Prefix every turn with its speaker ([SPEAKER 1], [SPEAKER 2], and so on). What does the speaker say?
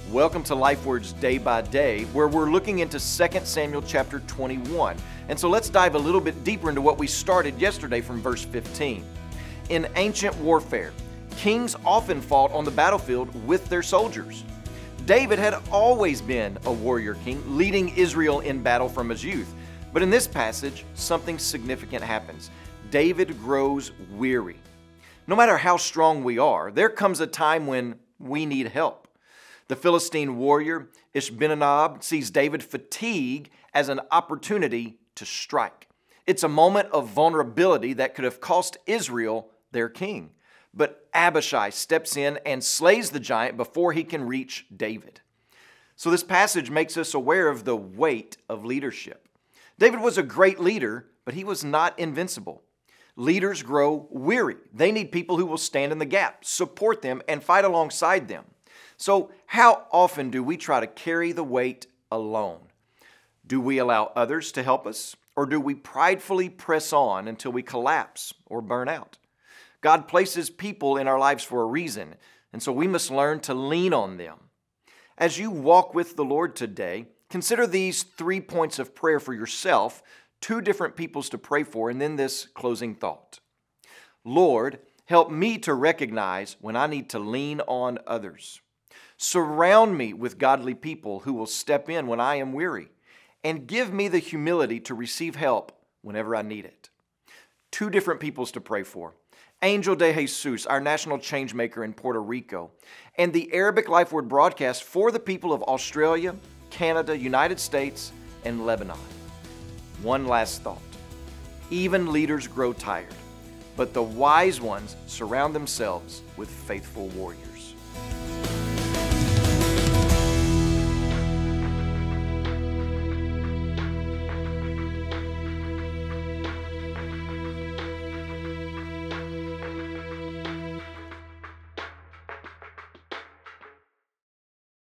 [SPEAKER 1] Welcome to LifeWords Day by Day, where we're looking into 2 Samuel chapter 21. And so let's dive a little bit deeper into what we started yesterday from verse 15. In ancient warfare, kings often fought on the battlefield with their soldiers. David had always been a warrior king, leading Israel in battle from his youth. But in this passage, something significant happens. David grows weary. No matter how strong we are, there comes a time when we need help. The Philistine warrior Ishbi-benob sees David's fatigue as an opportunity to strike. It's a moment of vulnerability that could have cost Israel their king. But Abishai steps in and slays the giant before he can reach David. So this passage makes us aware of the weight of leadership. David was a great leader, but he was not invincible. Leaders grow weary. They need people who will stand in the gap, support them, and fight alongside them. So how often do we try to carry the weight alone? Do we allow others to help us, or do we pridefully press on until we collapse or burn out? God places people in our lives for a reason, and so we must learn to lean on them. As you walk with the Lord today, consider these 3 points of prayer for yourself, 2 different peoples to pray for, and then this closing thought. Lord, help me to recognize when I need to lean on others. Surround me with godly people who will step in when I am weary, and give me the humility to receive help whenever I need it. 2 different peoples to pray for. Angel de Jesus, our national change maker in Puerto Rico, and the Arabic LifeWord broadcast for the people of Australia, Canada, United States, and Lebanon. One last thought. Even leaders grow tired, but the wise ones surround themselves with faithful warriors.